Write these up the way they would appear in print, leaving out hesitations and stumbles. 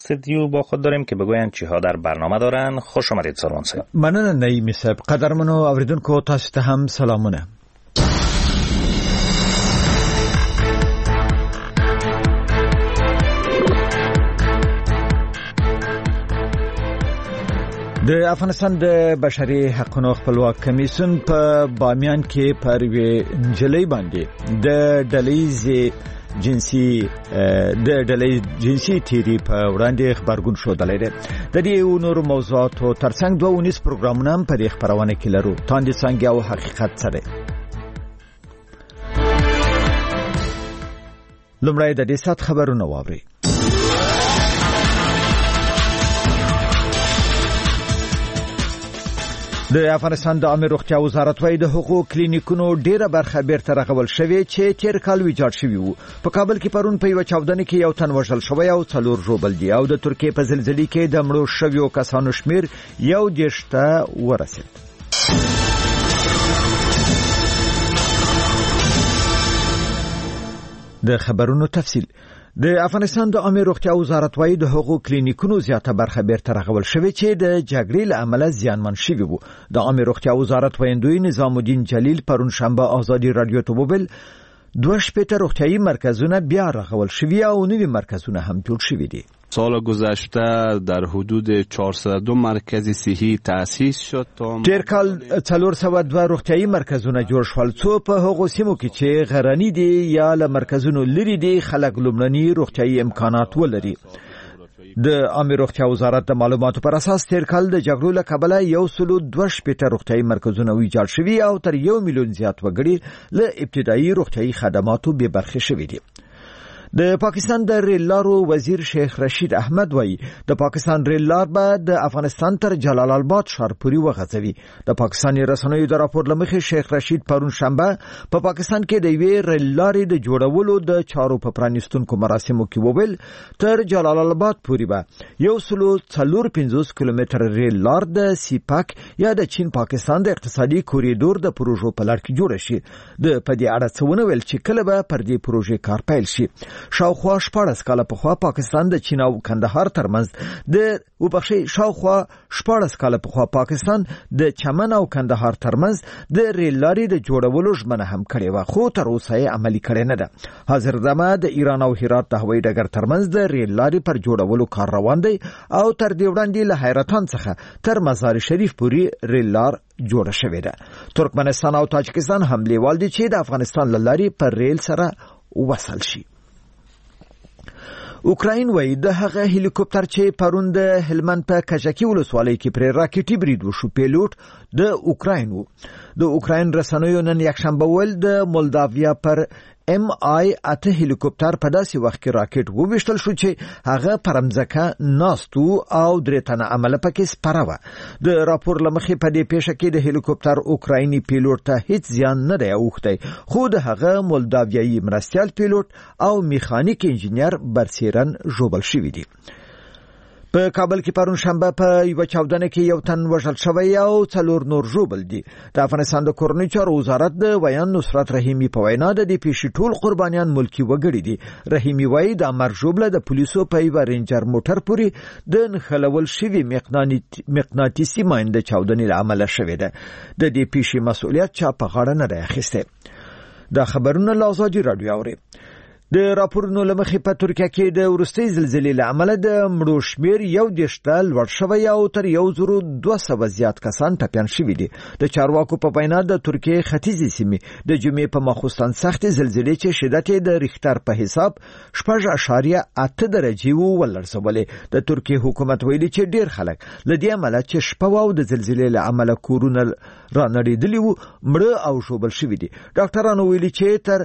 استودیو با خود داریم که بگویند چیها در برنامه دارن. خوش آمدید سالمون صاحب. مننه نعیمی صاحب. قدرمنو اوریدونکو تاسو ته هم سلامونه. د افغانستان د بشري حقوقو خپلواک کمیسیون په بامیان کې پر نجلۍ باندې د ډلې جنسي تیری په وړاندې خبرګون شودلې ده. د دې نور موضوعاتو ترڅنګ 2 پروګرامونه هم په دې خبرونه کې لرو. تاندې څنګه او حقیقت سره لومړی د دې سات خبرونه واوري. د افغانستان د عامه روغتیا وزارت وايي د حقوقو کلینیکونو ډیره برخه بیرته رغول شوې چې تیر کال ویجاړ شوی وو. په کابل کې پرون په یو چاودنه کې یو تن وژل شوی او 4 ژوبل دي او د ترکیې په زلزلې کې د مړو شویو کسانو شمیر 11 ته ورسید. د خبرونو تفصیل. د افغانستان د عامه روغتیا وزارت وايي د حقوقو کلینیکونو زیاته برخه بیرته رغول شوې چې د جګړې له امله زیانمن شوي وو. د عامه روغتیا وزارت ویندوی نظام الدین جلیل پرون شنبه آزادی رادیو ته وویل 2 روغتیايي مرکزونه بیا رغول شوي او نوي مرکزونه هم جوړ شوي دي. سال گذشته در حدود 402 مرکز صحی تأسیس شد. تیر کال 402 روغتیايي مرکزونه جوړ شول څو په هغو سیمو کې چې غرنی دي یا له مرکزونو لري دي خلک لومړني روغتیايي امکانات ولري. د عامه روغتیا وزارت د معلوماتو پر اساس تیر کال د جګړو له کبله 102 روغتیايي مرکزونه ویجاړ شوي او تر 1 میلیون زیات وګړي له ابتدایي روغتیايي خدماتو بې برخې شوي دي. د پاکستان د ریل لارو وزیر شیخ رشید احمد وایي د پاکستان ریل لار به د افغانستان تر جلال آباد ښار پورې وغځوي. د پاکستاني رسنیو د راپور لمخې شیخ رشید پرون شنبه په پاکستان کې د یوې ریل لارې د جوړولو د چارو په پرانیستونکو مراسمو کې وویل تر جلال آباد پورې به 154 کیلومتر ریل لار د سیپاک یا د چین پاکستان د اقتصادي کوریډور د پروژو په لړ کې جوړ شي. د پدې اړه څه ونویل چې کله به پر دې پروژې کار پیل شي. شاوخوا 14 کاله پخوا پاکستان د چین او کندهار ترمنځ پاکستان د چمن او کندهار ترمنځ د ریل لارې د جوړولو ژمنه هم کړې و خو تر اوسه یې عملي کړې نه ده. حاضر دمه د ایران او هرات د هوایي ډګر ترمنځ د ریل لارې پر جوړولو کار روان دی او تر دې وړاندې له حیرتان څخه تر مزار شریف پورې ریل لار جوړه شوې ده. ترکمنستان او تاجکستان هم لیوال دي چې د افغانستان له لارې پر ریل سره وصل شي. اوکراین وایي د هغه هلیکوپټر چې پرون د هلمند په کجکی ولسوالۍ کې پر راکټي برید وشو پیلوټ د اوکراین وو. د اوکراین رسنیو نن یکشنبه ول د مولداویا پر MI-8 هلیکوپټر په داسې وخت کې راکټ وویشتل شو چې هغه پرمځکه ناستو او درې تنه عمله پکې سپاره و. د راپور لمخې په دې پیښه کې د هلیکوپټر اوکرایني پیلوټ ته هیڅ زیان نه دی اوښتی خو د هغه مولداویایي مرستیال پیلوټ او میخانیک انجینر برسیرن ژوبل شوی دی. په کابل کې پرون شنبه په یو چاودنه کې یو تن وژل شوی او 4 نور ژوبل دي. د افغانستان د کورنۍ چارو وزارت د بیان نصرت رحیمی په وینا د دې پیښې ټول قربانیان ملکی وګړي دي. رحیمی وایي د امر ژوبله د پولیسو په یو رینجر موټر پورې د نخلول شوی مقناطیسي ماین د چاودنې له امله شوی ده. د دې پیښې مسؤلیت چا په غاړه نه دی اخیستی. دا خبرونه له آزادي رادیو اوري. د راپورونو لمخې په ترکیه کې د ورستۍ زلزلې له امله د مړو شمیر 11 ته لوړ شوی او تر 1200 زیات کسان ټپیان شوي دي. د چارواکو په وینا د ترکیې ختیځې سیمې د جمعې په ماخوستن سخت زلزلې چې شدت یې د ریختر په حساب 6.8 درجې ولرسولې. د ترکیې حکومت ویلي چې ډیر خلک له دې عمله چې شپه او د زلزلې له امله کورونه رانړېدلي وو مړه او ژوبل شوي دي. ډاکټرانو ویلي چې تر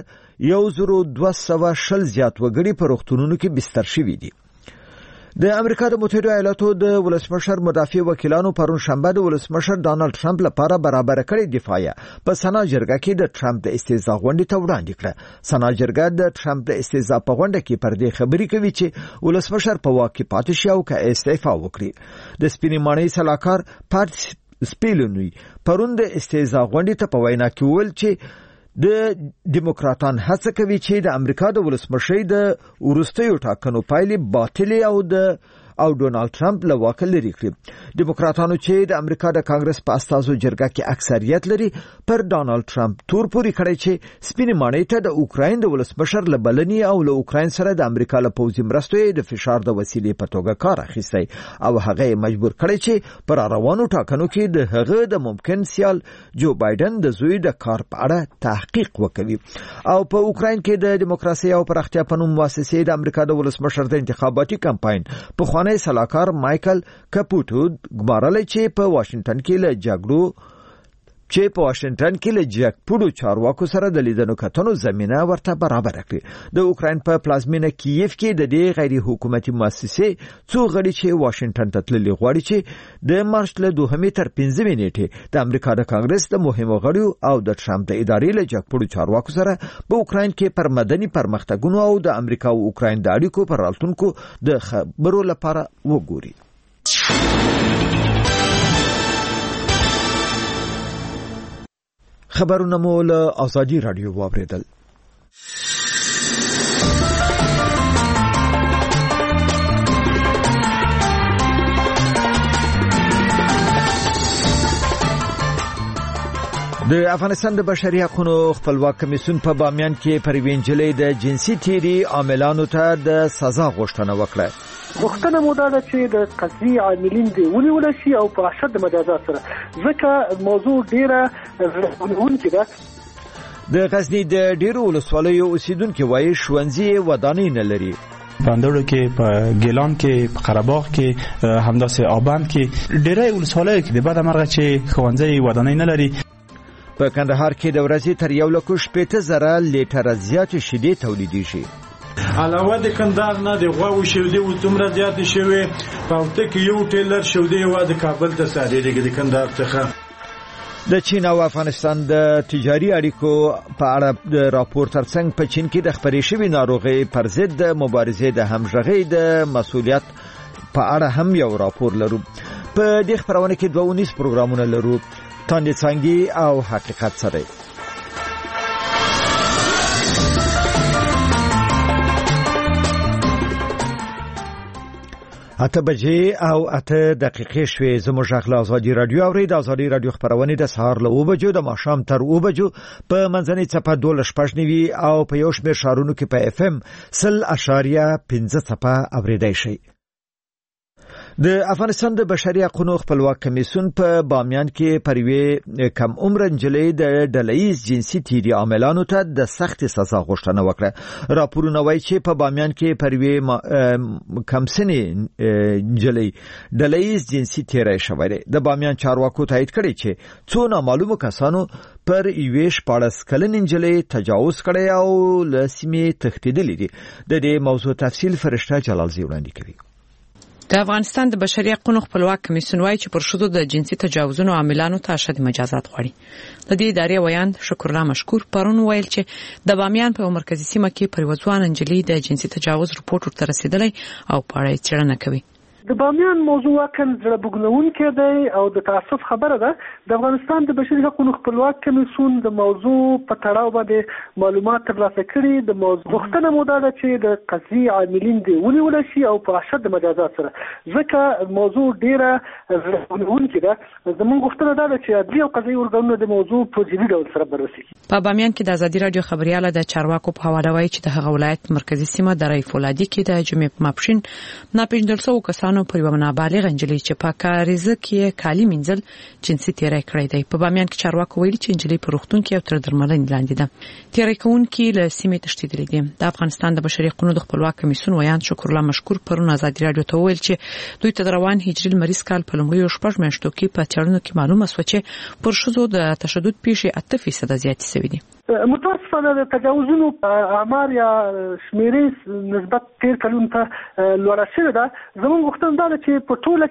1200 زیات وګړي په روغتونونو کې بستر شوي دي. د امریکا د متحده ایالاتو د ولسمشر مدافع وکیلانو پرون شنبه د ولسمشر ډانلډ ټرمپ لپاره برابر کړي دفاعیه په سنا جرګه کې د ټرمپ د استعزا غونډې ته وړاندې کړه. سنا جرګه د ټرمپ د استعزا په غونډه کې پر دې خبرې کوي چې ولسمشر په واک کې پاتې شي او که استعفا وکړي. د سپینې ماڼۍ سلاکار پات سپیلونوی پرون د استعزا غونډې ته په وینا کې وویل چې د دیموکراتان هڅه کوي چې د امریکا د ولسمشۍ د وروستیو ټاکنو پایلې باطلې او د او ډونالد ټرمپ له واک لري کړی. دیموکراتانو چې د امریکا د کانګرس په استازو جرګه کې اکثریت لري پر ډونالد ټرمپ تور پوري کړی چې سپینې ماڼۍ ته د اوکراین د ولسمشر له بلنې او له اوکراین سره د امریکا له پوځي مرستو د فشار د وسیلې په توګه کار اخیستی او هغه مجبور کړی چې پر روانو ټاکنو کې د هغه د ممکن سیال جو بایدن د زوی د کار په اړه تحقیق وکړي. او په اوکراین کې د دیموکراسي او پراختیا په نوم مؤسسې د امریکا د ولسمشر د انتخاباتي کمپاین په خوانی سلاکار مایکل کپوټو ګمارل چې په واشنگټن کې له جګړو جګپوړو چارواکو سره د لیدنو کتنو زمينه ورته برابر کړي. د اوکراین په پلازمینه کیف کې د دې غیر حکومتي مؤسسې څو غړي چې واشنگټن ته تللي غواړي چې د مارچ له 2 تر 15 نیټې د امریکا د کانګرس د مهمو غړیو او د ټرمپ د ادارې له جګپوړو چارواکو سره په اوکراین کې پر مدني پرمختګونو او د امریکا او اوکراین د اړیکو پر راتلونکو د خبرو لپاره وګوري. خبرونه مو له آزادي رادیو واوریدل. د افغانستان د بشري حقوقو خپلواک کمیسیون په بامیان کې پر وینجلې د جنسي تیری عاملانو ته د سزا غوښتنه وکړه. غوښتنه مو دا ده چې د قضیې عاملین دې ونیول شي او په اشد مجازات سره، ځکه موضوع ډیره ځورونکې ده. د غزنی د ډیرو ولسوالیو اوسیدونکو وایي ښوونځي ودانۍ نه لري. پاندوړو کې په ګیلان کې په قره‌باغ کې همداسې آبند کې ډیری ولسوالیو کې د بعد مرغه چې ښوونځي ودانۍ نه لري. په کندهار کې د ورځې تر 1.8 لیټره زیات شیدې تولیدېږي. علاوه د کندهار نه د غواوو شودې و دومره زیات شوی په وخت کې یو ټیلر شودې و د کابل ته صادرېږي د کندهار څخه. د چین او افغانستان د تجاري اړیکو په اړه د راپور ترڅنګ په چین کې د خپرې شوی ناروغي پر ضد د مبارزې د همغږۍ د مسؤلیت په اړه هم یو راپور لرو. په دې خبرونه کې 2 پروګرامونه لرو، تاندې څنګه او حقیقت سره. اته بجې او 8 دقیقې شوې. زموږ غږ آزادي رادیو اورید. آزادي رادیو خبرونه د سهار له 9 بجو د ماښام تر 9 بجو په منځنۍ څپه 12.9 او په یو شمېر شارونو کې په اف ام 0.15 څپه اوریدای شي. د افغانستان د بشري حقوقو خپلواک کمیسیون په بامیان کې پروي کم عمر نجلۍ د ډلهیز جنسي تیری عاملانو ته د سخت سزا غوښتنه وکړه. راپورونه وایي چې په بامیان کې پروي کم سنې نجلۍ ډلهیز جنسي تیری شوی دی. د بامیان چارواکو تایید کړی چې څو نامعلومو کسانو پر 14 کلن نجلۍ تجاوز کړی او له سیمې تښتېدلی دي. د دې موضوع تفصیل فرشته جلالزی وړاندې کوي. د افغانستان د بشري حقوقو خپلواک کمیسیون وايي چې پر شذو د جنسي تجاوزونو عاملانو ته اشد مجازات غواړي. د دې ادارې ویاند شکر الله مشکور پرون ویل چې د بامیان په مرکزی سیمه کې پر وځوان نجلۍ د جنسي تجاوز رپورټ ورته رسیدلی او په اړه څېړنه کوي. د بامیان موضوع واقعا زړه بوږنونکې دی او د تاسف خبره ده. د افغانستان د بشري حقوقو خپلواک کمیسیون د موضوع په تړاو باندې معلومات ترلاسه کړي. د موضوع غوښتنه مو دا ده چې د قضیې عاملین دې ونیول شي او په اشد مجازات سره، ځکه موضوع ډیره زړه بوږنونکې ده. زموږ غوښتنه دا ده چې عدلي او قضایي ارګانونه د موضوع په جدي ډول سره بررسي کړي. په بامیان کې د ازادي رادیو خبرياله د چارواکو په حواله وایي چې د هغه ولایت مرکزی سیمه د رای فولادي کې د جمعې په ماپښین ناپېژندل شوو کسانو پر یو نابالغ نجلۍ چې په کاریزه کې کالي منځل جنسي تیری کړی دی. په بامیان کې چارواکو ویلي چې نجلۍ په روغتون کې او تر درملنې لاندې ده. تیری کوونکي له سیمې تښتېدلي دي. د افغانستان د بشري حقوقو خپلواک کمیسیون ویاند شکر الله مشکور پرون ازادي رادیو ته ویل چې دوی ته روان هجري لمریز کال په لومړیو 6 میاشتو کې په تړونو کې معلومه شوه چې پر شذو د تشدد پیښې 8% زیاتې شوې دي. متاسفانه د تجاوزونو اعمار یا شمیرې نسبت 13 کلونو ته لوړه شوې ده. زموږ غوښتنه دا ده چې په ټوله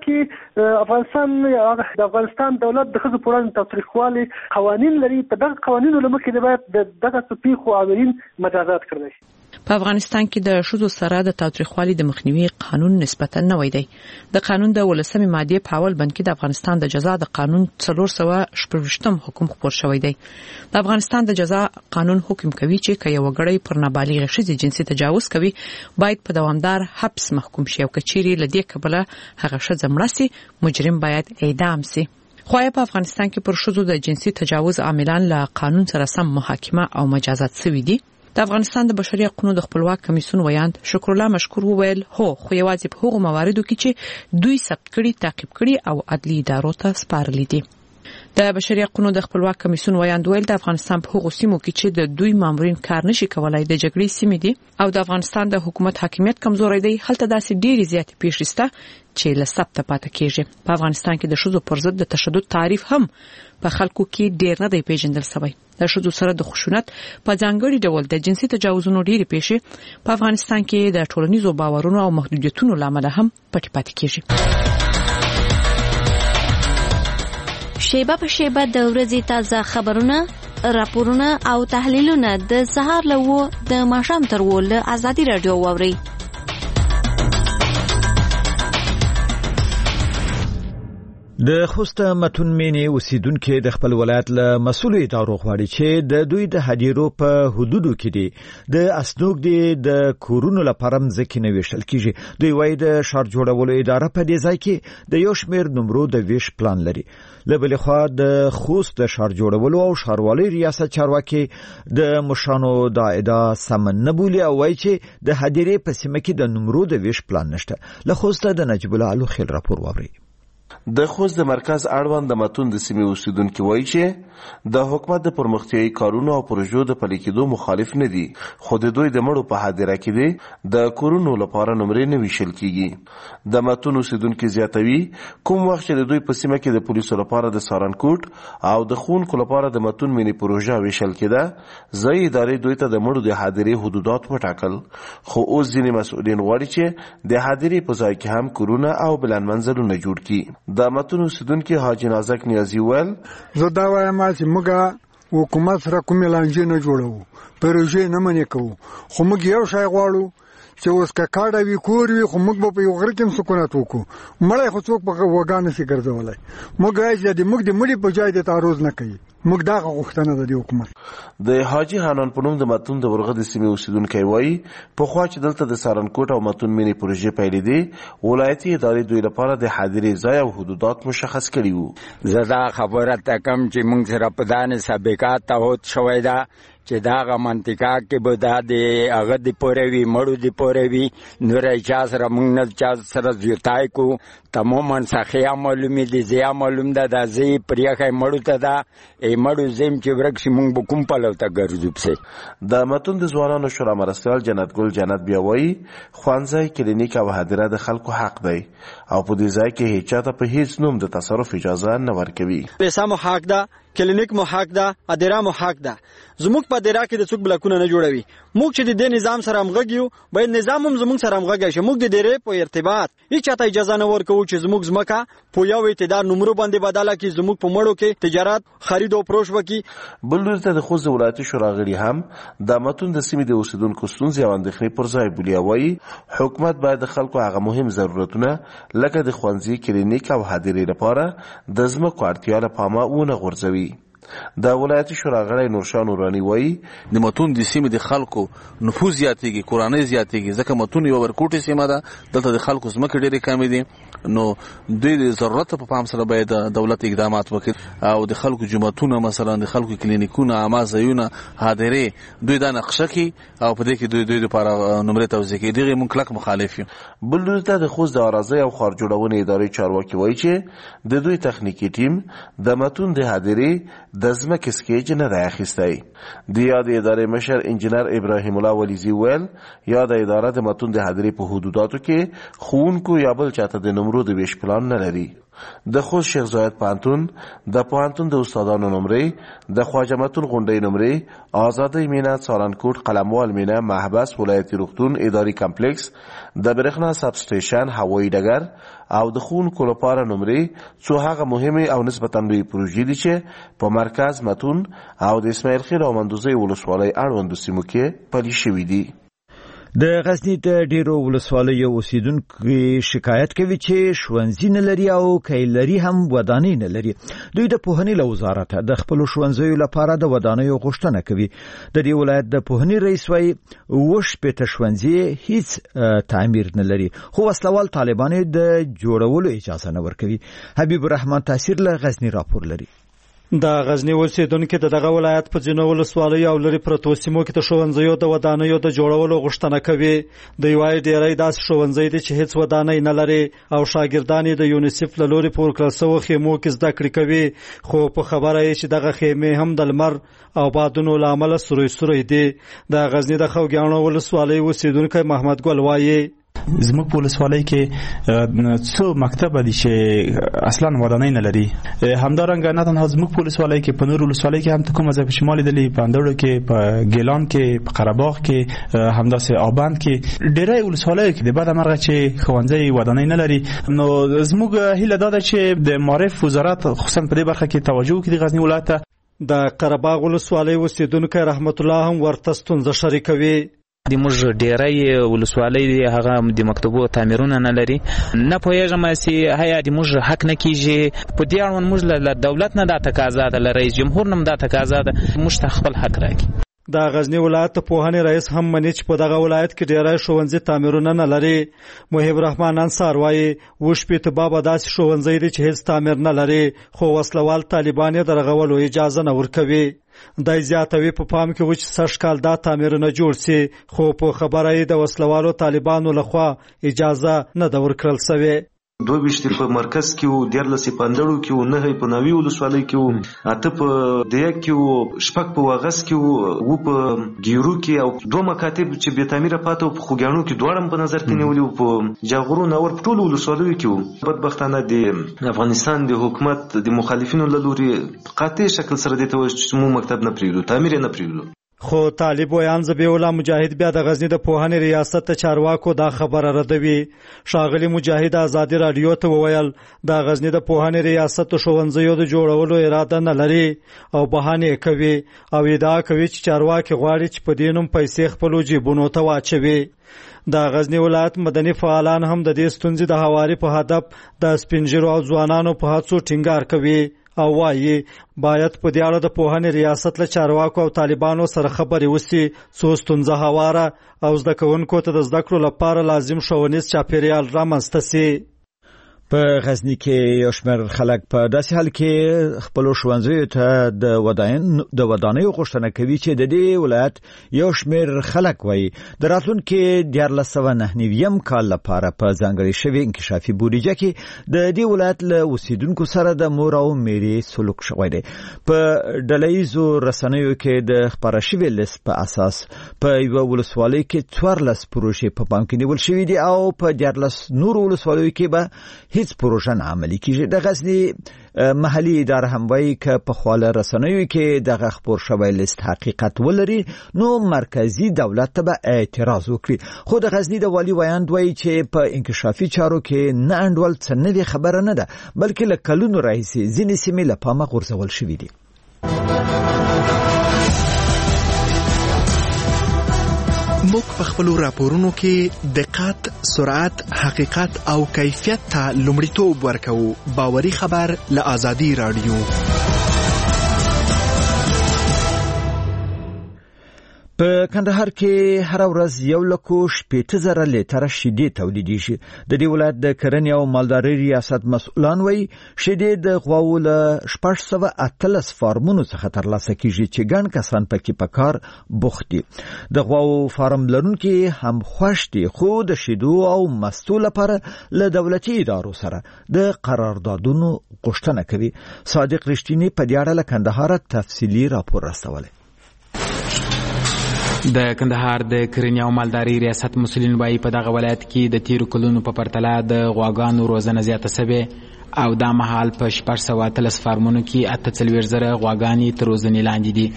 کې د افغانستان دولت د ښځو پر وړاندې تاوتریخوالي قوانین لري. په دغه قوانینو له مخې باید د دغه پیښو عاملین مجازات کړي شي. په افغانستان کې د ښځو سره د تاوتریخوالي د مخنیوي قانون نسبتا نوی دی. د قانون د 18 ماده په اول بند کې د افغانستان د جزا د قانون 316 حکم خپور شوی دی. د افغانستان د جزا قانون حکم کوي چې یو وګړی پر نابالغ ښځې جنسي تجاوز کوي باید په دوامدار حبس محکوم شي او کچيري لدې کبله هغه ښځه مړه سي مجرم باید اعدام سي. خو په افغانستان کې پر ښځو د جنسي تجاوز عاملان له قانون سره سم محاکمه او مجازات شوي دي. د افغانستان د بشري حقوقو د خپلواک کمیسیون ویاند شکر الله مشکور وویل هو خو یوازې په هغو مواردو کې چې دوی ثبت کړي تعقیب کړي او عدلي ادارو ته سپارلي دي. د بشري حقوقو د خپلواک کمیسیون ویاند ویل د افغانستان په هغو سیمو کې چې د دوی مامورین کار نشي کولای د جګړې سیمې دي او د افغانستان د حکومت حاکمیت کمزوري دی هلته داسې ډېری زیاتې پیښې شته چې له ثبت پاتې کیږي. په افغانستان کې د ښځو پر ضد د تشدد تعریف هم په خلکو کې ډېر نه دی پیژندل شوی. د ښځو سره د خشونت په ځانګړي ډول د جنسي تجاوزونو ډېری پیښې په افغانستان کې د ټولنیزو باورونو او محدودیتونو لامل هم پټ پاتې کیږي. شیبه په شیبه د ورځې تازه خبرونه، راپورونه او تحلیلونه د سهار له د ماښام تر ول ازادي رادیو واوري. د خوست متون مینې اوسیدونکو د خپل ولایت له مسؤلو ادارو غواړي چې د دوی د هدیرو په حدودو کې دي د اسنوک د کورونو لپاره ځکه نه ویشل کیږي. دوی وايي د شهر جوړولو اداره په دې ځای کې د یو شمېر نمرو د ویش پلان لري. له بل خوا د خوست د شهر جوړولو او ښاروالۍ ریاست چارواکي د مشانو د ادعا سم نه بولي او وايي چې د هدیرې په سیمه کې د نمرو د ویش پلان نشته. له خوست د نجیب الله علو خیل راپور واوري. د خوست د مرکز اړوند د متون د سیمې اوسیدونکو وایي چې د حکومت د پرمختیايي کارونو او پروژو د پلي کېدو مخالف نه دي خو د دوی د مړو په هدیره کې دي د کورونو لپاره نمرې نه ویشل کیږي. د متون اوسیدونکو زیاتوي کوم وخت چې د دوی په سیمه کې د پولیسو لپاره د سارنکوټ او د خونکو لپاره د متون مینی پروژه ویشل کېده ځای ادارې دوی ته د مړو د هدیرې حدودات وټاکل خو اوس ځینې مسؤلین غواړي چې د هدیرې په ځای کې هم کورونه او بلند منزلونه جوړ کړي. د متون اوسیدونکو حاجی نازک نیازی ول زه دا وایم چې موږ حکومت سره کومې لانجې نه جوړو پروژې نه منې کوو خو موږ یو شی غواړو چې اوس که کاډه وي کور وي خو موږ به په یو غره کې سکونت وکړو مړی خو څوک په وګا نشي ګرځولی. موږ وایو چې موږ د مړي په ځای د تعرض نه کوي. موږ دغه غوښتنه ده د حکومت. د حاجی حنان په نوم د متون د ورغه د سیمې اوسیدونکو وایي پخوا چې دلته د سارنکوټ او متون مینی پروژې پیلې دي ولایتي ادارې دوی لپاره د هدیرې ځای او حدودات مشخص کړي وو. زه دا خبره تکم چې موږ سره په دانه سابقات تعهد شوی ده چې داغه منطقه کې به دا د هغه د پوروي مړو د پوروي نور چا سره موږ نه چا سره زیاتای کو تماما صحیح معلومه دي زیا معلوم ده د زی پریخه مړو ته دا مړو زم چې ورک شي موږ به کوم پلو ته ګرځو پسې. د متون د ځوانانو شورا مرستيال جنت ګل جنت بیا وایي خوانځي کلینیک او هدیره د خلکو حق دی او په دې ځای کې هیڅ چاته په هیڅ نوم د تصرف اجازه نه ورکوي. پیسې مو حق ده کلینیک مو حق ده اداره مو حق ده. زموږ په اداره کې د څوک بلکونه نه جوړوي. موږ چې د دې نظام سره همغږیو باید نظام هم زموږ سره همغږی شي. موږ د ډیرې په ارتباط هیڅ چاته اجازه نه ورکوو چې زموږ ځمکه په یو اعتدال نمرو باندې بدله کړي زموږ په مړو کې تجارت خرید او فروش وکړي. بل ته د خوست ولایتي شورا غړي هم د متون د سیمې د اوسیدونکو ستونزې او اندېښنې پر ځای بولي وایي حکومت باید د خلکو هغه مهم ضرورتونه لکه د ښوونځي کلینیک او هدیرې لپاره د ځمکو اړتیا له پامه ونه غورځوي. د ولایتي شورا غړی نورشاه نورانی وایي د متون د سیمې د خلکو نفوذ زیاتېږي کورنۍ زیاتېږي ځکه متون یو ورکوټي سیمه ده دلته د خلکو ځمکې ډېرې کمې دي نو دوی د ضرورت په پام سره باید دولت اقدامات وکړي او د خلکو جمعتونه مثلا د خلکو کلینیکونه عامه ځایونه هدیرې دوی دا نقشه کړي او په دې کې دوی لپاره نمرې توزیع کړي. دغه موږ کلک مخالف یو. بل ته د خوست د اراضي او ښار جوړونې ادارې چارواکي وایي چې د دوی تخنیکی ټیم د متون د هدیرې د ځمکې سکیج نه دی اخیستی. د یاد ادارې مشر انجینر ابراهیم الله ولیزی ویل یاد اداره د متون د هدیرې په حدوداتو کې ښوونکو یا بل چاته د نمرو د ویش پلان نه لري. د خوست شیخ زاید پوهنتون د پوهنتون د استادانو نمرې د خواجه متون غونډۍ نمرې آزادۍ مینه سالنکوټ قلموال مینه محبس ولایتي روغتون اداري کمپلیکس د برېښنا سب سټیشن هوایي ډګر او د ښوونکو لپاره نمرې څو هغه مهمې او نسبتا لوی پروژې دي چې په مرکز متون او د اسماعیل خیل او مندوزۍ ولسوالۍ اړوندو سیمو کې پلي شوي دي. د غزنی د ډیرو ولسوالیو اوسیدونکو شکایت کوي چې ښوونځي نه لري او کایلري هم ودانۍ نه لري. دوی د پوهنې له وزارت د خپل ښوونځیو لپاره د ودانیو غوښتنه کوي. د دې ولایت د پوهنې رئیس وايي وش په تشوونځي هیڅ تعمیر نه لري، خو وسلوال طالبان د جوړولو اجازه نه ورکوي. حبیب الرحمن تاثیر له غزنی راپور لري. د غزنی اوسیدونکو د دغه ولایت په ځینو ولسوالیو او لري پرتو سیمو کې د ښوونځیو د ودانیو د جوړولو غوښتنه کوي. دوی وايي ډېری داسې ښوونځي دي چې هیڅ ودانۍ نه لري او شاګردان د یونیسف له لوري په ورکړل شوو خیمو کې زده کړې کوي، خو په خبره یې چې دغه خیمې هم د لمر او بادونو له امله سروي دي. د غزنی د خوږیاڼو ولسوالۍ اوسیدونکی محمد ګل وايي زموږ په ولسوالۍ کې څو مکتب دي چې اصلا ودانۍ نه لري. همدارنګه نه تنها زموږ په ولسوالۍ کې په نور ولسوالۍ کې هم ته کومه ځای په شمال دلی په اندړو کې په ګیلان کې په قره باغ کې همداسې آبند کې ډېری ولسوالۍ کې د بعد مرغه چې ښوونځي ودانۍ نه لري. نو زموږ هیله دا ده چې د معرف وزارت خصوصا په دې برخه کې توجه وکړي غزنی ولایت ته. د قره باغ ولسوالۍ اوسیدونکی رحمت الله هم ورته ستونزه شریکوي. د موږ ډېری ولسوالۍ دی هغه د مکتبو تعمیرونه نه لري. نه پوهېږم چې هیا د موږ حق نه کیږي په دې اړوند موږ له دولت نه دا تقاضا ده، له رئیس جمهور نه دا تقاضا ده موږ ته خپل حق راکړي. د غزنی ولایت پوهنې رئیس هم مني چې په دغه ولایت کې ډېری ښوونځي تعمیرونه نه لري. محب الرحمن انصار وايي وش په تبابه داسې ښوونځي دي چې هیڅ تعمیر نه لري، خو وسلوال طالبان یې د رغولو اجازه نه ورکوي. دای زیاتوي په پام کې و چې سږ کال دا تعمیرونه جوړ سي، خو په خبره یې د وسلوالو طالبانو لخوا اجازه نه ده ورکړل سوې. 22 په مرکز کې وو، 13 په اندړو کې وو، 9 په ناوی ولسوالۍ کې وو، 8 په دیه کې وو، 6 په واغس کې وو، 2 په ګیرو کې او 2 مکاتب چې به تعمیر پاتو په خوګانو کې دوړم په نظر کې نیولې وو، په جاغورو نور په ټولو ولسوالیو کې وو. بدبختانه د افغانستان د حکومت د مخالفینو له لوري قاطع شکل سره د توسمو مکتب نه پریږدو، تعمیر نه پریږدو. خو طالب ویان زبیح الله مجاهد بیا د غزنی د پوهنې ریاست ته چارواکو دا خبره ردوي. شاغلی مجاهد آزادی رادیو ته وویل د غزنی د پوهنې ریاست ښوونځیو د جوړولو اراده نه لري او بهانه کوي او ادعا کوي چې چارواکي غواړي چې په دې نوم پیسې خپلو جیبونو ته واچوي. د غزنی ولایت مدني فعالان هم د دې ستونزې د هواري په هدف د سپینجرو او ځوانانو په هڅو ټینګار کوي او وايي باید په دې اړه د پوهنې ریاست له چارواکو او طالبانو سره خبرې وشي څو ستونزه هواره او زده کوونکو ته د زده کړو لپاره لازم ښوونیز چاپیریال رامنځته سي. په غزنی کې یو شمېر خلک په داسې حال کې خپل ښوونځیو ته د ودانیو غوښتنه کوي چې د دې ولایت یو شمېر خلک وایي د راتلونکي 1999 کال لپاره په ځانګړې شوې انکشافي بودیجه کې د دې ولایت له اوسیدونکو سره د مور او میرې سلوک شوی دی. په ډلهییزو رسنیو کې د خپاره شوې لیست په اساس په یوه ولسوالۍ کې 14 پروژې په پام کې نیول شوي دي او په 14 نورو ولسوالیو کې به هیڅ پروژه نه عملي کیږي. د غزنی محلي اداره هم وایي که په خواله رسنیو کې دغه خبر شوی لیست حقیقت ولري نو مرکزی دولت ته به اعتراض وکړي. خو د غزنی د والی ویاند وایي چې په انکشافي چارو کې نه انډول څه نوې خبره نه ده بلکې له کلونو راهیسې ځینې سیمې له پامه غورځول شوي دي. موږ په خپل راپورونو کې دقت، سرعت، حقیقت او کیفیت ته لومړیتوب ورکوو. باوري خبر له آزادي رادیو. په کندهار کې هر ورځ 1,80,000 لیټره شیدې تولیدېږي. د دې ولایت د کرنې او مالدارۍ ریاست مسؤلان وایي شیدې د غواوو له 618 فارمونو څخه ترلاسه کیږي چې ګڼ کسان پکې په کار بوخت دي. د غواوو فارم لرونکي هم خوښ دي خو د شیدو او مستو لپاره له دولتي ادارو سره د قراردادونو غوښتنه کوي. صادق رښتینی په دې اړه له کندهار تفصیلي راپور راستولی. د کندهار د کرنې او مالدارۍ ریاست مسؤلین وايي په دغه ولایت کې د تیرو کلونو په پرتله د غواګانو روزنه زیاته شوې او دا مهال په 618 فارمونو کې 48,000 غواګانې تر روزنې لاندې دي.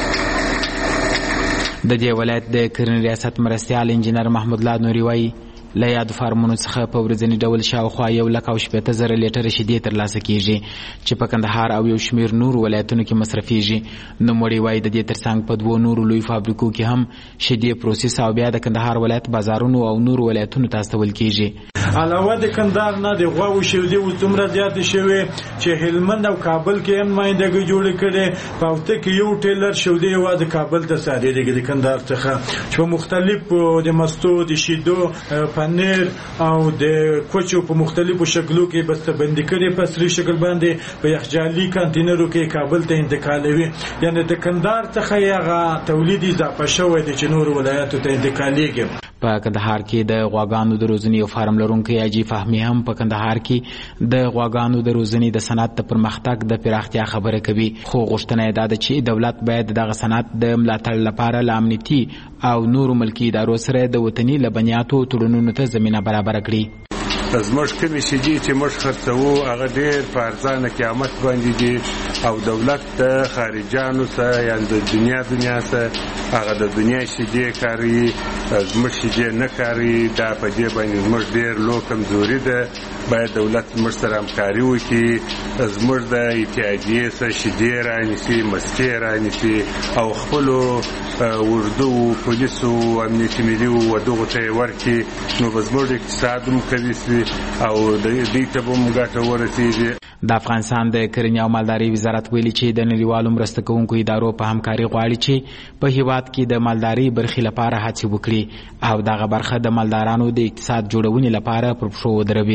د دې ولایت د کرنې ریاست مرستیال انجینر محمود الله نوري وايي له یادو فارمونو څخه په ورځني ډول شاوخوا 1,80,000 لیټره شیدې ترلاسه کیږي چې په کندهار او یو شمیر نور ولایتونو کې مصرفیږي. نوموړي وایي د دې ترڅنګ په 2 نورو لوی فابریکو کې هم شیدې پروسس او بیا د کندهار ولایت بازارونو او نور ولایتونو ته استول کیږي. علاوه د کندهار نه د غواو شیدې و څومره زیات شوی چې هلمند او کابل کې هم مایندګي جوړ کړي. پاوته کې یو ټیلر شیدې و د کابل ته صادریږي د کندهار څخه چې مختلف د مستو د شیدو پنیر او د کوچو په مختلفو شکلو کې بسته‌بندي کړي په سری شکل باندې په یخچالي کانټینرو کې کابل ته انتقالوي. یعنی د کندهار څخه یې تولید اضافه شوی دی چې نور ولایتو ته انتقالېږي. په کندهار کې د غواګانو د روزنې یو فارم لرونکی اجي فهمي هم په کندهار کې د غواګانو د روزنې د صنعت د پرمختګ د پراختیا خبره کوي. خو غوښتنه یې دا ده چې دولت باید دغه صنعت د ملاتړ لپاره له امنیتي او نورو ملکي ادارو سره د وطني لبنیاتو تړونونو ته زمینه برابره کړي. زموږ کومې شیدې چې موږ خرڅوو هغه ډېر په ارزانه قیمت باندې دي او دولت د خارجانو سره یا د دنیا سره هغه د دنیا شیدې کاروي، زموږ شیدې نه کاروي. دا په دې باندې زموږ ډېر لو کمزوري ده. باید دولت زموږ سره همکاري وکړي، زموږ د اتحادیې سره شیدې رانیسي، مستې رانیسي او خپلو اردو پولیسو امنیتي ملي ودغو ته یې ورکړي. نو به زموږ اقتصاد هم قوي سي او دوی ته به هم ګټه ورسېږي. د افغانستان د کرنې او مالدارۍ وزارت ویلي چې د نړیوالو مرسته کوونکو ادارو په همکاري غواړي چې په هیواد کې د مالدارۍ برخې لپاره هڅې وکړي او دغه برخه د مالدارانو د اقتصاد جوړونې لپاره پر پښو ودروي.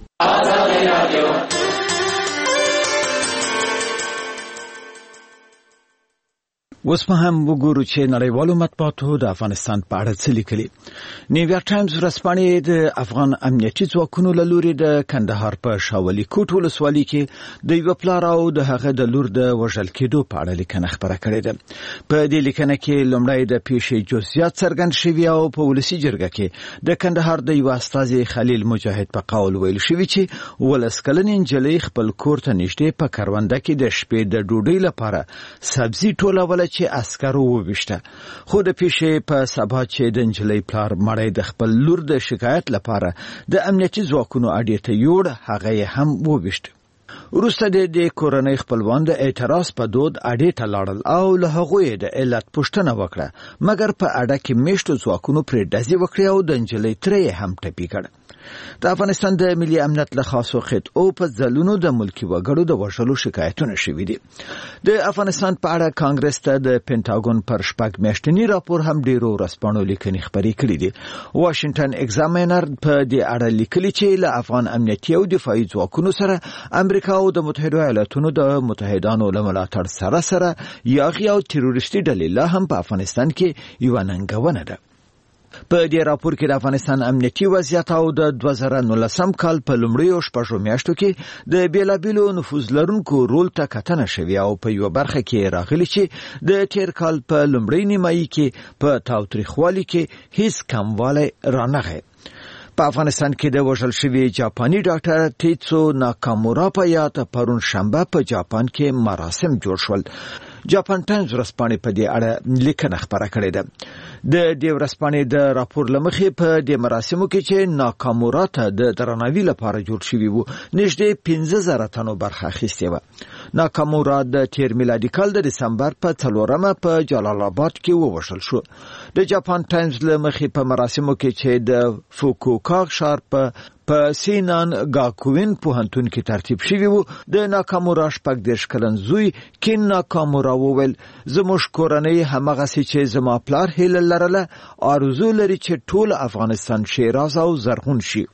اوس په هم وګورو چې نړیوالو مطبوعاتو د افغانستان په اړه څه لیکلي. نیویارک ټایمز ورځپاڼې د افغان امنیتي ځواکونو له لوري د کندهار په شاولي کوټ ولسوالۍ کې د یو پلار او د هغه د لور د وژل کېدو په اړه لیکنه خپره کړې ده. په دې لیکنه کې لومړی د پیښې جزئیات څرګند شوي او په ولسي جرګه کې د کندهار د یو استازي خلیل مجاهد په قول ویل شوی چې 19 کلنې نجلۍ خپل کور ته نږدې په کرونده کې د شپې د ډوډۍ لپاره سبزي ټولول چې عسکرو وویشته. خو د پیښې په سبا چې د نجلۍ پلار مړی د خپل لور د شکایت لپاره د امنیتي ځواکونو اډې ته یوړ، هغه یې هم وویشت. وروسته د کورنۍ خپلوان د اعتراض په دود اډې ته لاړل او له هغوی د علت پوښتنه وکړه، مګر په اډه کې میشتو ځواکونو پرې ډزې وکړې او د نجلۍ تره یې هم ټپي کړ. د افغانستان د ملي امنیت له خاصو خطو په ځلونو د ملکی وګړو د وژلو شکایتونه شوي دي. د افغانستان په اړه کانګرس ته د پینټاګون پر شپږ میاشتني راپور هم ډیرو ورځپاڼو لیکنې خپرې کړې دي. واشنگټن ایگزامینر په دې اړه لیکلي چې له افغان امنیتي او دفاعي ځواکونو سره امریکا او د متحده ایالاتونو د متحدانو له ملاتړ سره یاغي او تروریستي ډلې لا هم په افغانستان کې یو ننګونه ده. په دې راپور کې د افغانستان امنیتي وضعیت او د 2019 کال په لومړیو شپږو میاشتو کې د بیلابیلو نفوذ لرونکو رول ته کتنه شوې او په یو برخه کې راغلي چې د تیر کال په لومړۍ نیمایي کې په تاوتریخوالي کې هیڅ کموالی رانغی. په افغانستان کې د وژل شوي جاپاني ډاکټر تیتسو ناکامورا په یاد پرون شنبه په جاپان کې مراسم جوړ شول. جاپان ټایمز ورځپاڼې په دې اړه لیکنه خپره کړې ده. د دې ورځپاڼې د راپور لمخې په دې مراسمو کې چې ناکامورا ته د درناوي لپاره جوړ شوي وو نږدې 15,000 تنو برخه اخیستې وه. ناکامورا د تیر میلادي کال د دسمبر په 4 په جلال آباد کې ووژل شو. د جاپان ټایمز لمخې په مراسمو کې چې د فوکوکا ښار په سینان گاکوین پوهنتون کې ترتیب شوی وو، د ناکامورا 14 کلن زوی کین ناکامورا وویل زموږ کورنۍ همغسې چې زما پلار هیله لرله، آرزو لري چې ټول افغانستان شیراز او زرغون شي.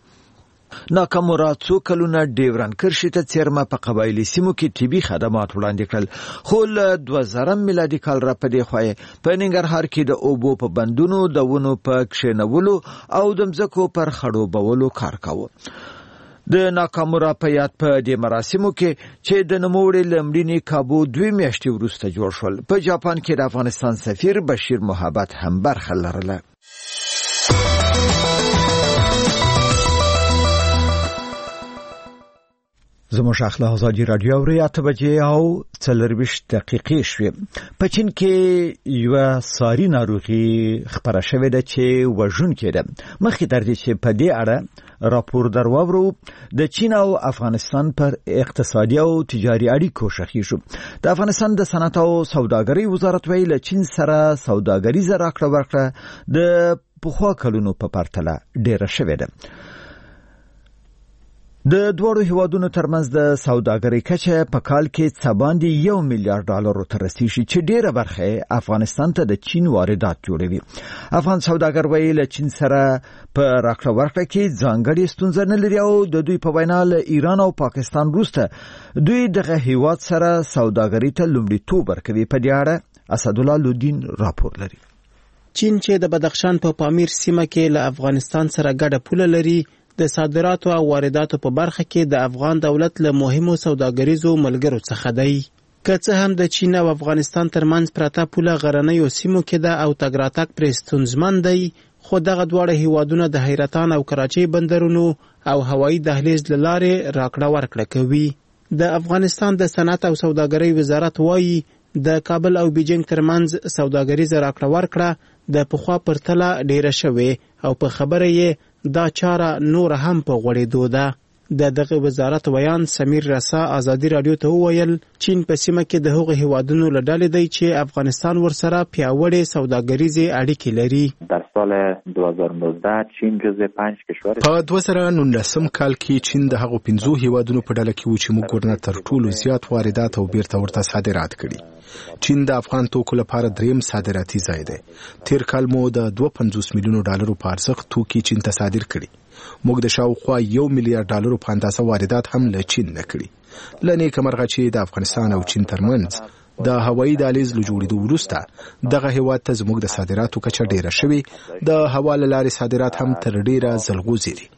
ناکامورا څو کلونه ډیورن کرښې ته څیرمه په قبایلي سیمو کې طبي خدمات وړاندې کړل، خو له 2000 میلادي کال را په دې خوا په ننګرهار کې د اوبو په بندونو د ونو په کښېنولو او د مځکو پر خړوبولو کار کاوه. د ناکامورا په یاد په دې مراسمو کې چې د نوموړي لمړینې کابو 2 میاشتې وروسته جوړ شول، په جاپان کې د افغانستان سفیر بشیر محبت هم برخه لرله. زموږ اخلا ازادي رادیو اوري 8 بجې او 24 دقیقې شوې. په چین کې یو ساري ناروغي خبره شوې ده چې وژونکې ده. مخکې تر دې چې په دې اړه راپور درواورو د چین او افغانستان پر اقتصادي او تجاري اړیکو شخړې شو. د افغانستان د صنعت او سوداګرۍ وزارت ویل چین سره سوداګریزه راکړه ورکړه د پخوا کلونو په پرتله ډیره شوې ده. د دوه هیوادونو ترمنځ د سوداګرۍ کچه په کال کې څه باندې $1 میلیارډ ته رسیږي چې ډیره برخه افغانستان ته د چین واردات جوړوي. افغان سوداګر ویل چین سره په راکړه ورکړه کې ځانګړي ستونزې نه لري او د دوی په وینا له ایران او پاکستان وروسته دوی دغه هیواد سره سوداګرۍ ته لومړیتوب ورکوي. په دې اړه اسدالله لودین راپور لري. چین چې د بدخشان په پامیر سیمه کې له افغانستان سره ګډه پوله لري د صادراتو او وارداتو په برخه کې د افغان دولت له مهمو سوداګریزو ملګرو څخه دی. که څه هم د چین او افغانستان ترمنځ پرته پوله غرنیو سیمو کې ده او تګ راتګ پرې ستونزمن دی، خو دغه دواړه هیوادونه د حیرتان او کراچۍ بندرونو او هوایي دهلیز له لارې راکړه ورکړه کوي. د افغانستان د صنعت او سوداګرۍ وزارت وایي د کابل او بیجینګ ترمنځ سوداګریزه راکړه ورکړه د پخوا پرتله ډیره شوې او په خبره یې دا چاره نور هم په غوړېدو ده. د دغه وزارت ویان سمیر رسا ازادي رادیو ته وویل چین په سیمه کې د هغو هیوادونو له ډلې دی چې افغانستان ورسره پیاوړې سوداګریزې اړیکې لري. در سال 2019 چین جزو 5 کشور په 2019 کال کې چین د هغو 15 هیوادونو په ډله کې و چې موږ ورنه تر ټولو زیات واردات او بیرته ورته صادرات کړي. چین د افغان توکو لپاره دریم صادراتي ځای دی. تیر کال مو د $250 میلیونو په ارزښت توکي چین ته صادر کړي. موږ د شاوخوا $1 میلیارډ په اندازه واردات هم له چین نه کړي. له نیکه مرغه چې د افغانستان او چین ترمنځ د هوایي دهلیز له جوړېدو وروسته دغه هیواد ته زموږ د صادراتو کچه ډیره شوې. د هوا له لارې صادرات هم تر ډیره ځلغوزي دي.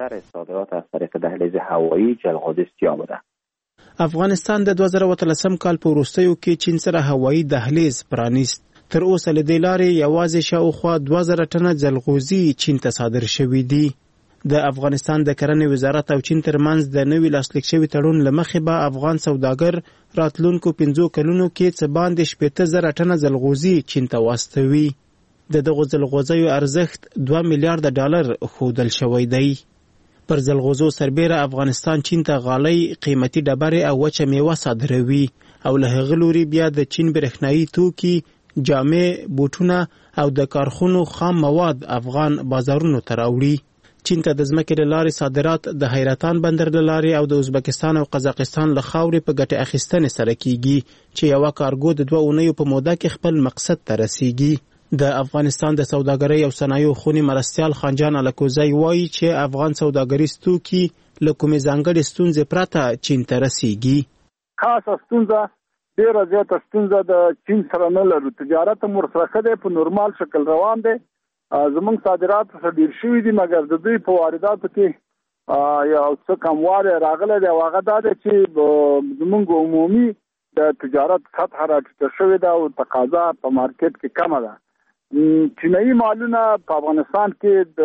افغانستان د 2013 کال په وروستیو کې چین سره هوایي دهلیز پرانیست. تر اوسه له دې لارې یوازې شاوخوا 2000 ټنه ځلغوزي چین ته صادر شوي دي. د افغانستان د کرنې وزارت او چین ترمنځ د نوي لاسلیک شوي تړون له مخې به افغان سوداګر راتلونکو 5 کلونو کې څه باندې 80,000 ټنه ځلغوزي چین ته واستوي. د دغو ځلغوزیو ارزښت $2 میلیارډ ښودل شوی دی. پر ځلغوزو سربیره افغانستان چین ته غالۍ، قیمتي ډبرې او وچه میوه صادروي او له هغه لوري بیا د چین برېښنایي توکي، جامې، بوټونه او د کارخونو خام مواد افغان بازارونو ته راوړي. چین ته د ځمکې له لارې صادرات د حیرتان بندر له لارې او د ازبکستان او قزاقستان له خاورې په ګټې اخیستنې سره کیږي چې یوه کارګو د 2 اونیو په موده کې خپل مقصد ته رسیږي. د افغانستان د سوداګرۍ او صنایعو خونې مرستیال خانجان الکوزی وایي چې افغان سوداګریز توکي له کومې ځانګړې ستونزې پرته چین ته رسیږي. خاصه ستونزه ډیره زیاته ستونزه د چین سره نه لرو. تجارت هم ورسره ښه دی، په نورمال شکل روان دی. زمونږ صادرات ډیر شوي دي، مګر د دوی په وارداتو کې یو څه کموالی راغلی دی او هغه دا دی چې زمونږ عمومي د تجارت سطحه راټیټه شوې ده او تقاضا په مارکیټ کې کمه ده. چینایي مالونه په افغانستان کې د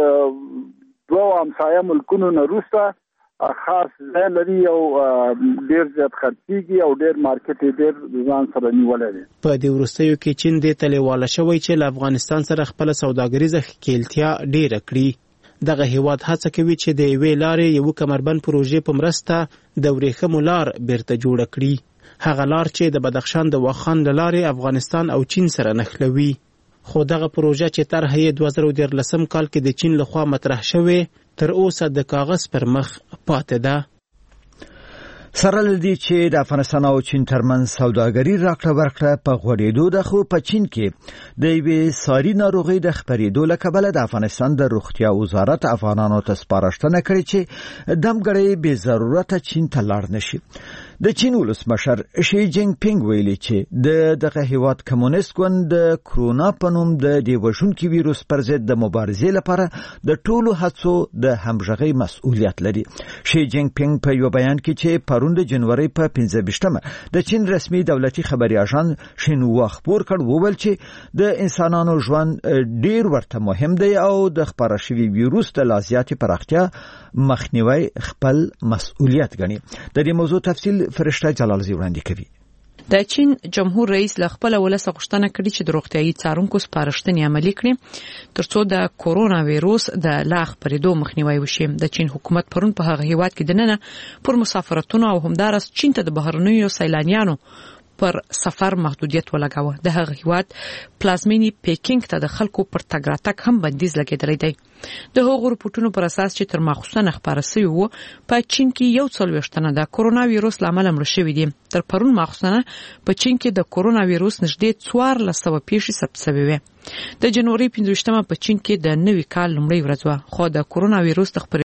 2 همسایه ملکونو نه وروسته خاص ځای لري او ډیر زیات خرڅیږي او ډیر مارکیټ یې ډیر ځان سره نیولی دی. په دې وروستیو کې چین دې ته لیواله شوی چې له افغانستان سره خپله سوداګریزه ښکیلتیا ډیره کړي. دغه هیواد هڅه کوي چې د یوې لارې یوه کمربند پروژې په مرسته د ورېښمو لار بیرته جوړه کړي. هغه لار چې د بدخشان د واخان له لارې افغانستان او چین سره نښلوي. خو دغه پروژه چې طرح یې 2013 کال کې د چین لخوا مطرح شوې تر اوسه د کاغذ پر مخ پاتې ده. سره لدی چې د افغانستان او چین ترمنځ سوداګري راکړه ورکړه په غوړېدو ده، خو په چین کې د یوې ساري ناروغۍ د خپرېدو له کبله د افغانستان د روغتیا وزارت افغانانو ته سپارښتنه کړې چې دمګړی بې ضرورته چین ته لاړ نشي. د چین ولسمشر شي جینګ پینګ ویلي چې دغه هیواد کمونیست ګوند د کرونا په نوم د دې وژونکي ویروس پر ضد د مبارزې لپاره د ټولو هڅو د همغږۍ مسؤلیت لري. شي جینګ پینګ په یو بیان کې چې پرون د جنوري په 15مه د چین رسمي دولتي خبري اژانس شینوا خبر کړ وویل چې د انسانانو ژوند ډیر ورته مهم دی او د خپاره شوی ویروس د لازیاتي پراختیا مخنیوي خپل مسؤلیت ګڼي. د دې موضوع تفصیل فرشته جلالزی وړاندې کوي. د چین جمهور رئیس له خپل ولس غوښتنه کړې چې د روغتيایي څارونکو سپارښتنې عملي کړي ترڅو د کورونا وایروس د لاغ پرېدو مخنیوي وشي. د چین حکومت پرون په هغه هیواد کې دننه پر مسافرتونو او همدارس چین ته د بهرنیو سیلانیانو پر سفر محدودیت ولګاوه. د هغه هیواد پلازمینی پیکینګ ته د خلکو پر تګ راتګ هم بندیز لګیدلی دی. د هغو رپورټونو پر اساس چې تر ماخوستنه خبره سوی وو په چین کې 140 تنه د کورونا وایروس لامل مړ شوي دي. تر پرون ماخوستنه په چین کې د کورونا وایروس نږدې 1400 پیښې ثبت شوې وې. د جنوري 15مه په چین کې د نوي کال لومړۍ ورځ وه، خو د کورونا وایروس د